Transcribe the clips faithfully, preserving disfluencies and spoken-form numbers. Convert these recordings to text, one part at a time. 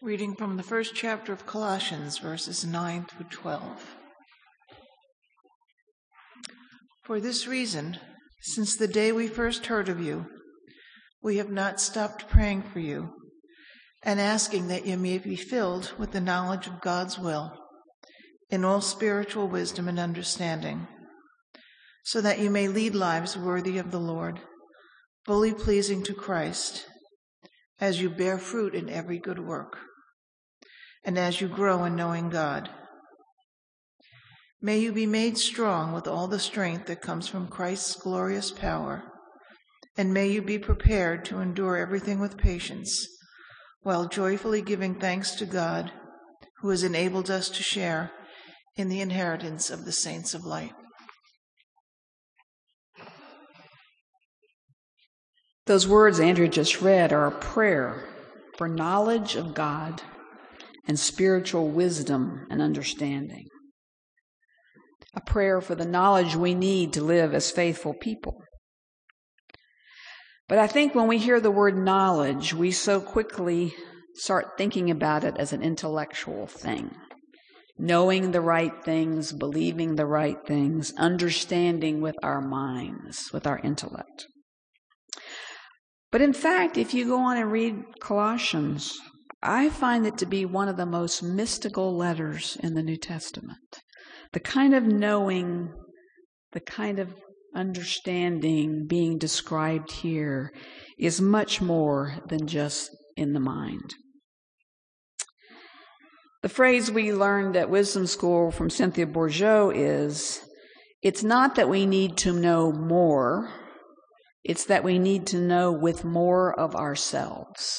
Reading from the first chapter of Colossians, verses nine through twelve. For this reason, since the day we first heard of you, we have not stopped praying for you and asking that you may be filled with the knowledge of God's will in all spiritual wisdom and understanding, so that you may lead lives worthy of the Lord, fully pleasing to Christ, as you bear fruit in every good work, and as you grow in knowing God. May you be made strong with all the strength that comes from Christ's glorious power, and may you be prepared to endure everything with patience, while joyfully giving thanks to God, who has enabled us to share in the inheritance of the saints of light. Those words Andrew just read are a prayer for knowledge of God and spiritual wisdom and understanding. A prayer for the knowledge we need to live as faithful people. But I think when we hear the word knowledge, we so quickly start thinking about it as an intellectual thing. Knowing the right things, believing the right things, understanding with our minds, with our intellect. But in fact, if you go on and read Colossians, I find it to be one of the most mystical letters in the New Testament. The kind of knowing, the kind of understanding being described here is much more than just in the mind. The phrase we learned at Wisdom School from Cynthia Bourgeau is, it's not that we need to know more, it's that we need to know with more of ourselves.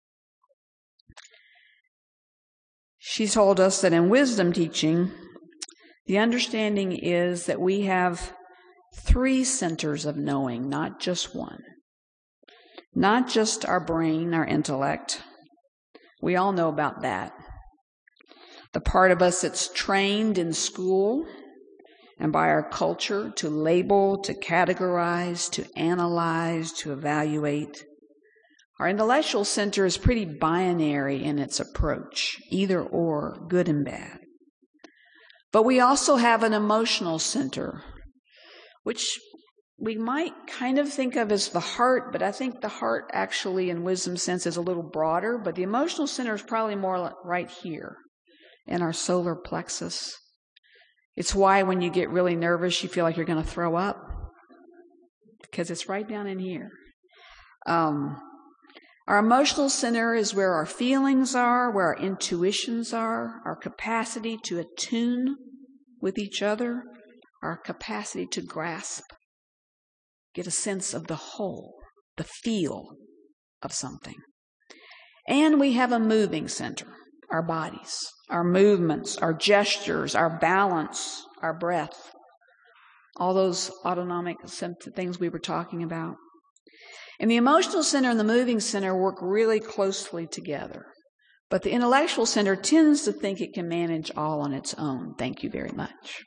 She told us that in wisdom teaching, the understanding is that we have three centers of knowing, not just one. Not just our brain, our intellect. We all know about that. The part of us that's trained in school and by our culture to label, to categorize, to analyze, to evaluate. Our intellectual center is pretty binary in its approach, either or, good and bad. But we also have an emotional center, which we might kind of think of as the heart, but I think the heart actually in wisdom sense is a little broader, but the emotional center is probably more right here in our solar plexus. It's why when you get really nervous, you feel like you're going to throw up, because it's right down in here. Um, our emotional center is where our feelings are, where our intuitions are, our capacity to attune with each other, our capacity to grasp, get a sense of the whole, the feel of something. And we have a moving center, our bodies, our movements, our gestures, our balance, our breath, all those autonomic things we were talking about. And the emotional center and the moving center work really closely together. But the intellectual center tends to think it can manage all on its own. Thank you very much.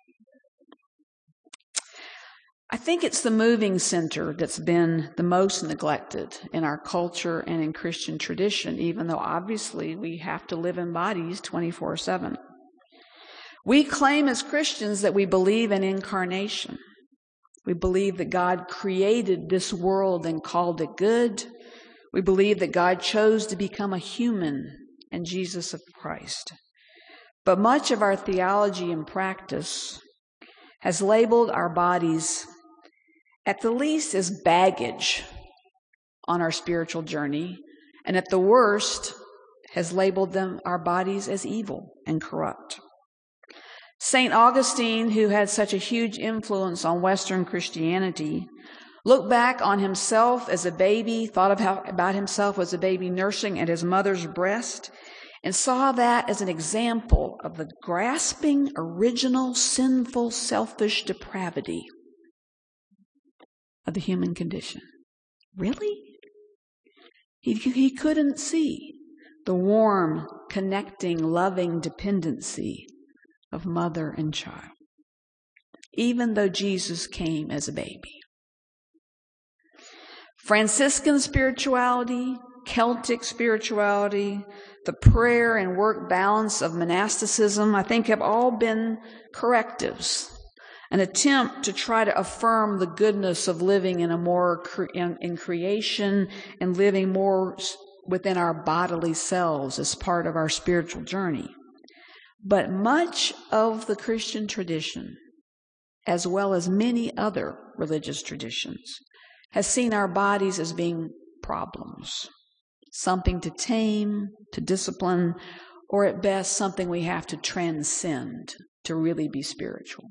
I think it's the moving center that's been the most neglected in our culture and in Christian tradition, even though obviously we have to live in bodies twenty-four seven. We claim as Christians that we believe in incarnation. We believe that God created this world and called it good. We believe that God chose to become a human and Jesus of Christ. But much of our theology and practice has labeled our bodies at the least as baggage on our spiritual journey, and at the worst has labeled them, our bodies, as evil and corrupt. Saint Augustine, who had such a huge influence on Western Christianity, looked back on himself as a baby, thought of how, about himself as a baby nursing at his mother's breast, and saw that as an example of the grasping, original, sinful, selfish depravity of the human condition. Really? He, he couldn't see the warm, connecting, loving dependency of mother and child, even though Jesus came as a baby. Franciscan spirituality Celtic spirituality, the prayer and work balance of monasticism, I think have all been correctives, an attempt to try to affirm the goodness of living in a more cre- in, in creation and living more within our bodily selves as part of our spiritual journey. But much of the Christian tradition, as well as many other religious traditions, has seen our bodies as being problems, something to tame, to discipline, or at best something we have to transcend to really be spiritual.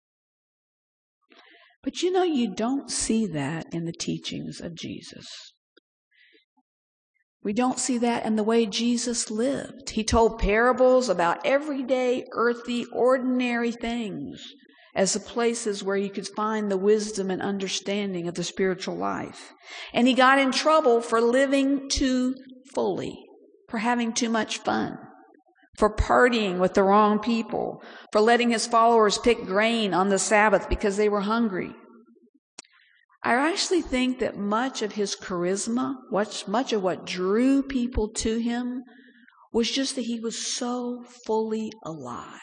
But you know, you don't see that in the teachings of Jesus. We don't see that in the way Jesus lived. He told parables about everyday, earthy, ordinary things as the places where you could find the wisdom and understanding of the spiritual life. And he got in trouble for living too fully, for having too much fun, for partying with the wrong people, for letting his followers pick grain on the Sabbath because they were hungry. I actually think that much of his charisma, much, much of what drew people to him, was just that he was so fully alive,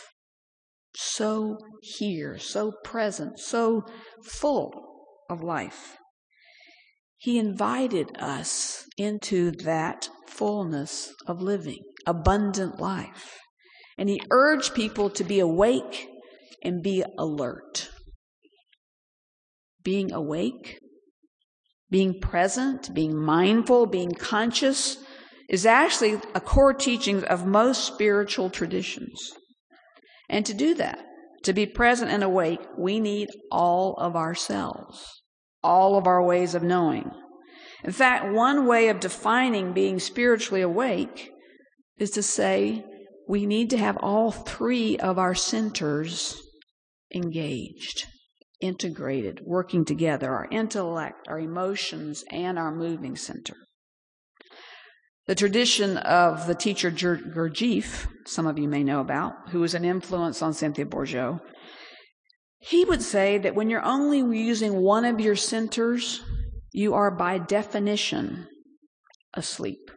so here, so present, so full of life. He invited us into that fullness of living, abundant life. And he urged people to be awake and be alert. Being awake, being present, being mindful, being conscious is actually a core teaching of most spiritual traditions. And to do that, to be present and awake, we need all of ourselves, all of our ways of knowing. In fact, one way of defining being spiritually awake is to say we need to have all three of our centers engaged, integrated, working together, our intellect, our emotions, and our moving center. The tradition of the teacher Gurdjieff, some of you may know about, who was an influence on Cynthia Bourgeault, he would say that when you're only using one of your centers, you are by definition asleep.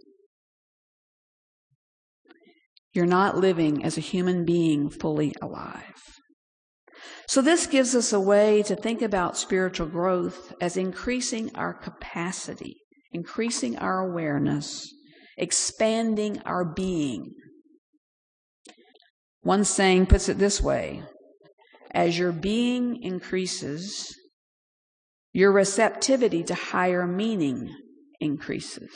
You're not living as a human being fully alive. So this gives us a way to think about spiritual growth as increasing our capacity, increasing our awareness, expanding our being. One saying puts it this way: as your being increases, your receptivity to higher meaning increases.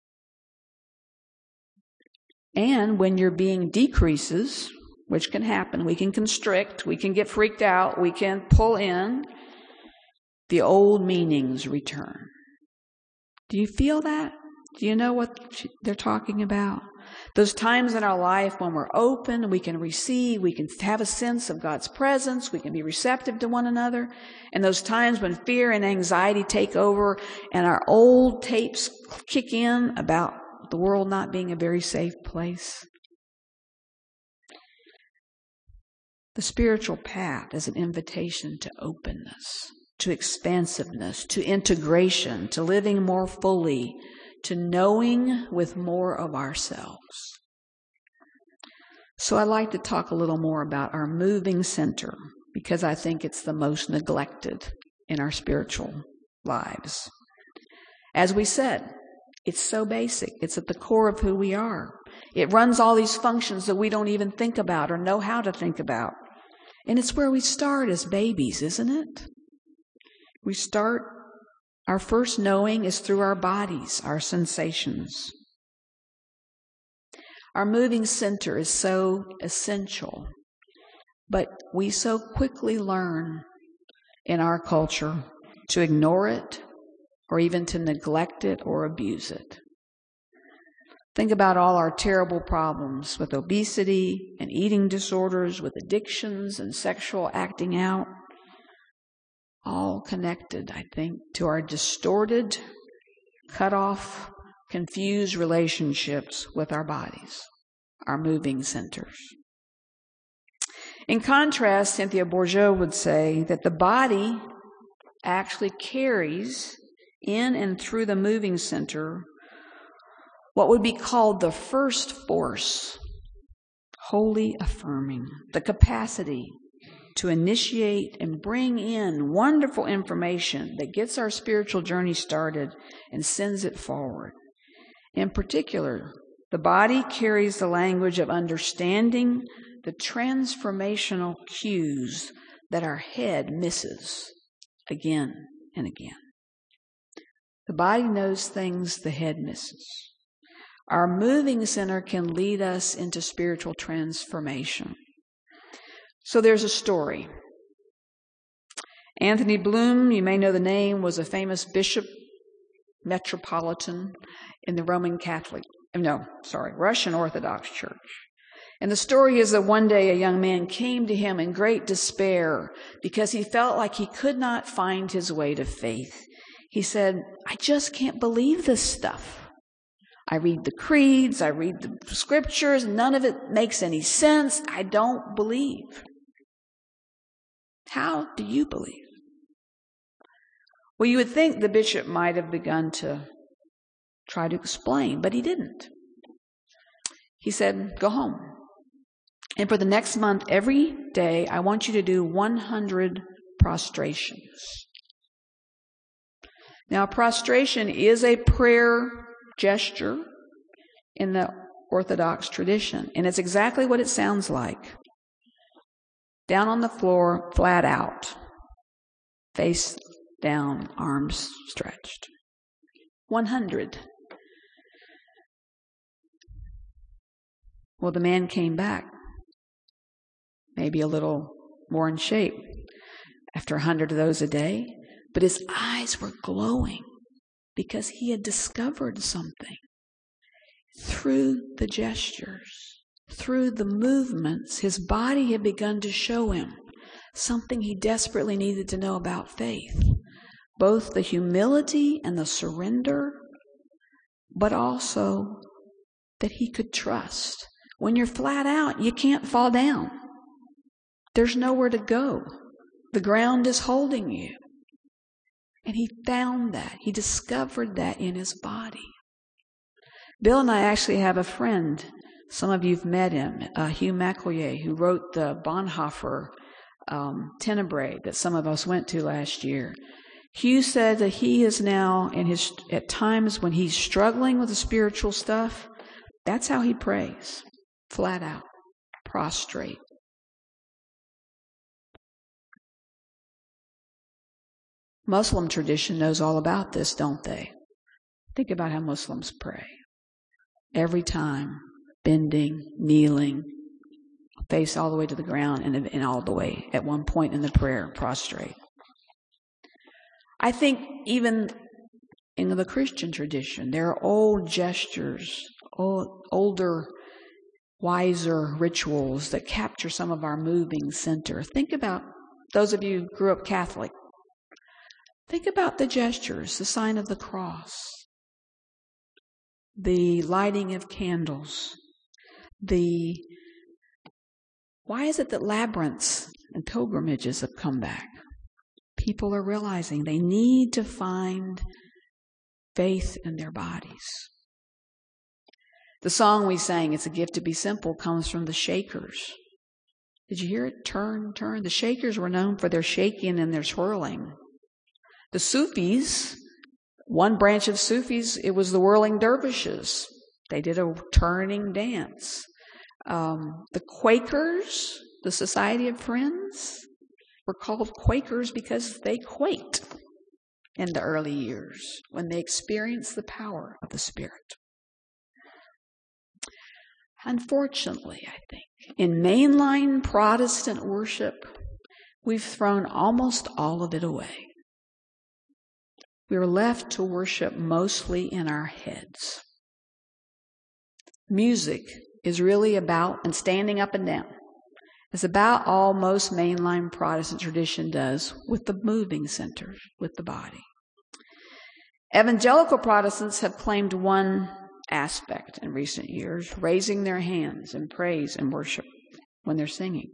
And when your being decreases, which can happen, we can constrict, we can get freaked out, we can pull in, the old meanings return. Do you feel that? Do you know what they're talking about? Those times in our life when we're open, we can receive, we can have a sense of God's presence, we can be receptive to one another. And those times when fear and anxiety take over and our old tapes kick in about the world not being a very safe place. The spiritual path is an invitation to openness, to expansiveness, to integration, to living more fully, to knowing with more of ourselves. So I'd like to talk a little more about our moving center, because I think it's the most neglected in our spiritual lives. As we said, it's so basic. It's at the core of who we are. It runs all these functions that we don't even think about or know how to think about. And it's where we start as babies, isn't it? We start, our first knowing is through our bodies, our sensations. Our moving center is so essential, but we so quickly learn in our culture to ignore it or even to neglect it or abuse it. Think about all our terrible problems with obesity and eating disorders, with addictions and sexual acting out. All connected, I think, to our distorted, cut off, confused relationships with our bodies, our moving centers. In contrast, Cynthia Bourgeault would say that the body actually carries in and through the moving center what would be called the first force, wholly affirming, the capacity to initiate and bring in wonderful information that gets our spiritual journey started and sends it forward. In particular, the body carries the language of understanding the transformational cues that our head misses again and again. The body knows things the head misses. Our moving center can lead us into spiritual transformation. So there's a story. Anthony Bloom, you may know the name, was a famous bishop, metropolitan in the Roman Catholic, no, sorry, Russian Orthodox Church. And the story is that one day a young man came to him in great despair because he felt like he could not find his way to faith. He said, I just can't believe this stuff. I read the creeds, I read the scriptures, none of it makes any sense. I don't believe. How do you believe? Well, you would think the bishop might have begun to try to explain, but he didn't. He said, go home. And for the next month, every day, I want you to do one hundred prostrations. Now, prostration is a prayer gesture in the Orthodox tradition, and it's exactly what it sounds like. Down on the floor, flat out, face down, arms stretched. one hundred. Well, the man came back, maybe a little more in shape after a hundred of those a day, but his eyes were glowing because he had discovered something through the gestures, through the movements. His body had begun to show him something he desperately needed to know about faith, both the humility and the surrender, but also that he could trust. When you're flat out, you can't fall down. There's nowhere to go. The ground is holding you. And he found that. He discovered that in his body. Bill and I actually have a friend. Some of you have met him, uh, Hugh McElroy, who wrote the Bonhoeffer um, Tenebrae that some of us went to last year. Hugh said that he is now, in his at times when he's struggling with the spiritual stuff, that's how he prays, flat out, prostrate. Muslim tradition knows all about this, don't they? Think about how Muslims pray. Every time, bending, kneeling, face all the way to the ground, and, and all the way, at one point in the prayer, prostrate. I think even in the Christian tradition, there are old gestures, old, older, wiser rituals that capture some of our moving center. Think about those of you who grew up Catholic. Think about the gestures, the sign of the cross, the lighting of candles, the... Why is it that labyrinths and pilgrimages have come back? People are realizing they need to find faith in their bodies. The song we sang, It's a Gift to Be Simple, comes from the Shakers. Did you hear it? Turn, turn. The Shakers were known for their shaking and their swirling. The Sufis, one branch of Sufis, it was the whirling dervishes. They did a turning dance. Um, the Quakers, the Society of Friends, were called Quakers because they quaked in the early years when they experienced the power of the Spirit. Unfortunately, I think, in mainline Protestant worship, we've thrown almost all of it away. We are left to worship mostly in our heads. Music is really about, and standing up and down, is about all most mainline Protestant tradition does with the moving centers, with the body. Evangelical Protestants have claimed one aspect in recent years, raising their hands in praise and worship when they're singing.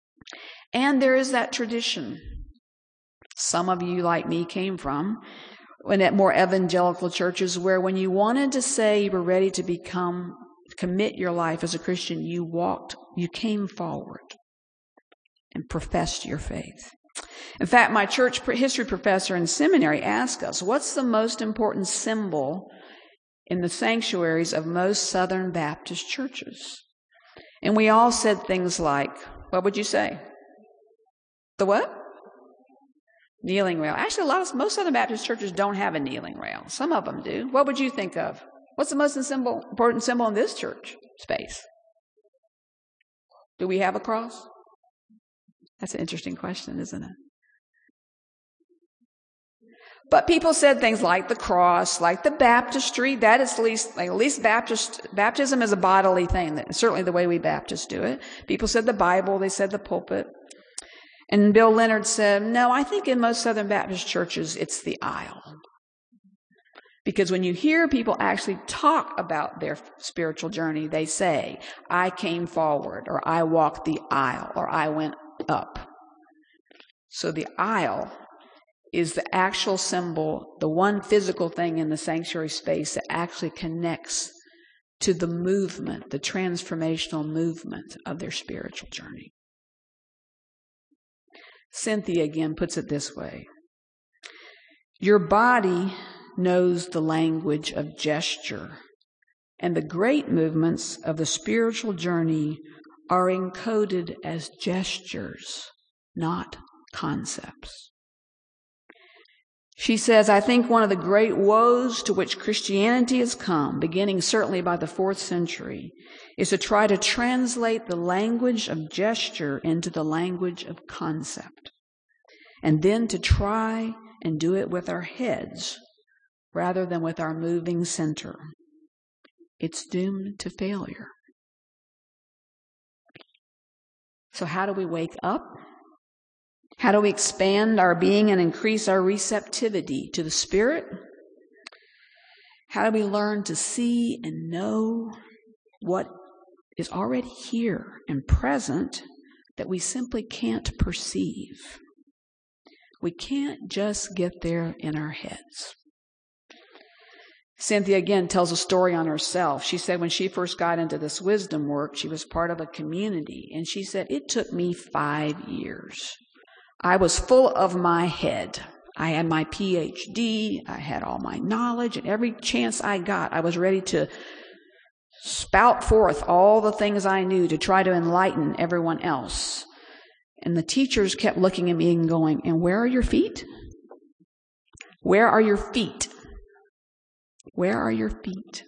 And there is that tradition some of you, like me, came from, and at more evangelical churches, where when you wanted to say you were ready to become, commit your life as a Christian, you walked, you came forward and professed your faith. In fact, my church history professor in seminary asked us, what's the most important symbol in the sanctuaries of most Southern Baptist churches? And we all said things like, what would you say? The what? Kneeling rail. Actually, a lot of most Southern Baptist churches don't have a kneeling rail. Some of them do. What would you think of? What's the most symbol, important symbol in this church space? Do we have a cross? That's an interesting question, isn't it? But people said things like the cross, like the baptistry. That is at least, like at least Baptist baptism is a bodily thing. That's certainly the way we Baptists do it. People said the Bible. They said the pulpit. And Bill Leonard said, no, I think in most Southern Baptist churches, it's the aisle. Because when you hear people actually talk about their spiritual journey, they say, I came forward, or I walked the aisle, or I went up. So the aisle is the actual symbol, the one physical thing in the sanctuary space that actually connects to the movement, the transformational movement of their spiritual journey. Cynthia again puts it this way. Your body knows the language of gesture, and the great movements of the spiritual journey are encoded as gestures, not concepts. She says, I think one of the great woes to which Christianity has come, beginning certainly by the fourth century, is to try to translate the language of gesture into the language of concept, and then to try and do it with our heads rather than with our moving center. It's doomed to failure. So how do we wake up? How do we expand our being and increase our receptivity to the Spirit? How do we learn to see and know what is already here and present that we simply can't perceive? We can't just get there in our heads. Cynthia again tells a story on herself. She said when she first got into this wisdom work, she was part of a community, and she said, it took me five years. I was full of my head. I had my P H D. I had all my knowledge, and every chance I got, I was ready to spout forth all the things I knew to try to enlighten everyone else. And the teachers kept looking at me and going, and where are your feet? Where are your feet? Where are your feet?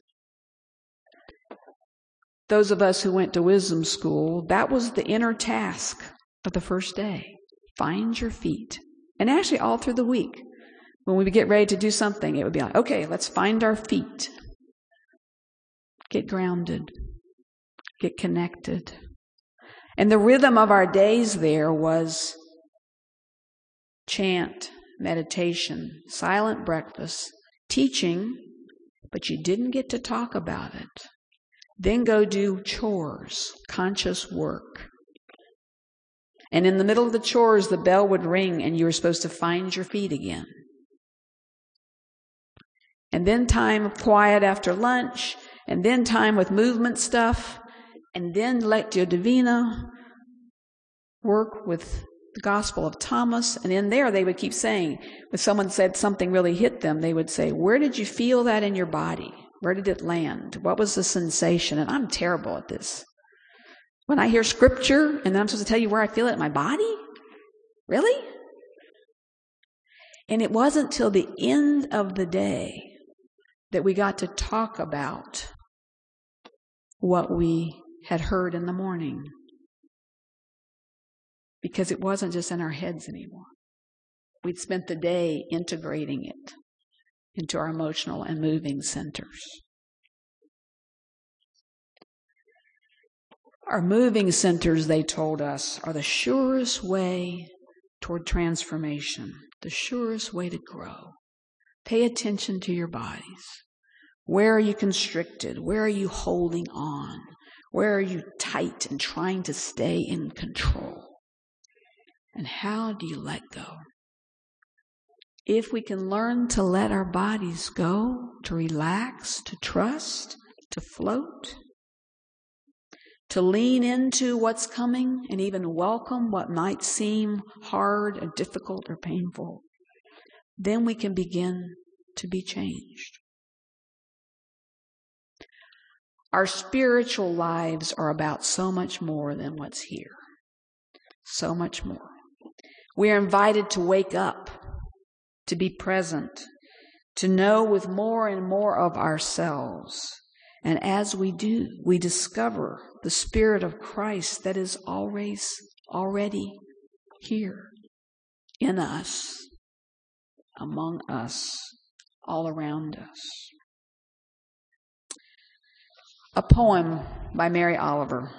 Those of us who went to wisdom school, that was the inner task of the first day. Find your feet. And actually all through the week, when we would get ready to do something, it would be like, okay, let's find our feet. Get grounded. Get connected. And the rhythm of our days there was chant, meditation, silent breakfast, teaching, but you didn't get to talk about it. Then go do chores, conscious work. And in the middle of the chores, the bell would ring and you were supposed to find your feet again. And then time of quiet after lunch, and then time with movement stuff, and then Lectio Divina, work with the Gospel of Thomas. And in there they would keep saying, when someone said something really hit them, they would say, where did you feel that in your body? Where did it land? What was the sensation? And I'm terrible at this. When I hear scripture and then I'm supposed to tell you where I feel it in my body? Really? And it wasn't till the end of the day that we got to talk about what we had heard in the morning. Because it wasn't just in our heads anymore. We'd spent the day integrating it into our emotional and moving centers. Our moving centers, they told us, are the surest way toward transformation, the surest way to grow. Pay attention to your bodies. Where are you constricted? Where are you holding on? Where are you tight and trying to stay in control? And how do you let go? if we can learn to let our bodies go, to relax, to trust, to float, to lean into what's coming and even welcome what might seem hard or difficult or painful, then we can begin to be changed. Our spiritual lives are about so much more than what's here. So much more. We are invited to wake up, to be present, to know with more and more of ourselves. And as we do, we discover the Spirit of Christ that is always already here in us, among us, all around us. A poem by Mary Oliver.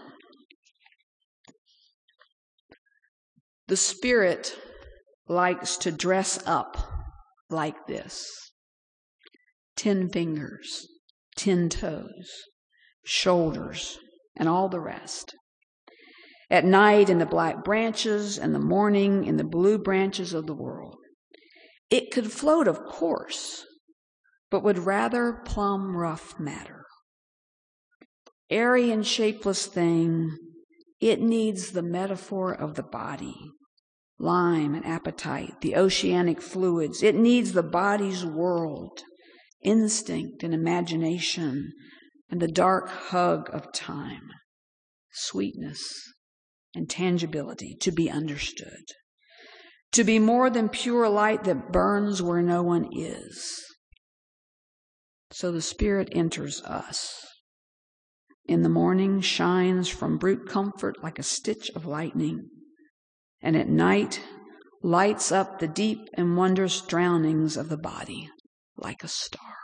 The Spirit likes to dress up like this. Ten fingers, ten toes, shoulders, and all the rest. At night in the black branches, and the morning in the blue branches of the world. It could float, of course, but would rather plumb rough matter. Airy and shapeless thing, it needs the metaphor of the body, lime and appetite, the oceanic fluids. It needs the body's world, instinct and imagination, and the dark hug of time, sweetness and tangibility to be understood, to be more than pure light that burns where no one is. So the Spirit enters us. In the morning shines from brute comfort like a stitch of lightning, and at night lights up the deep and wondrous drownings of the body like a star.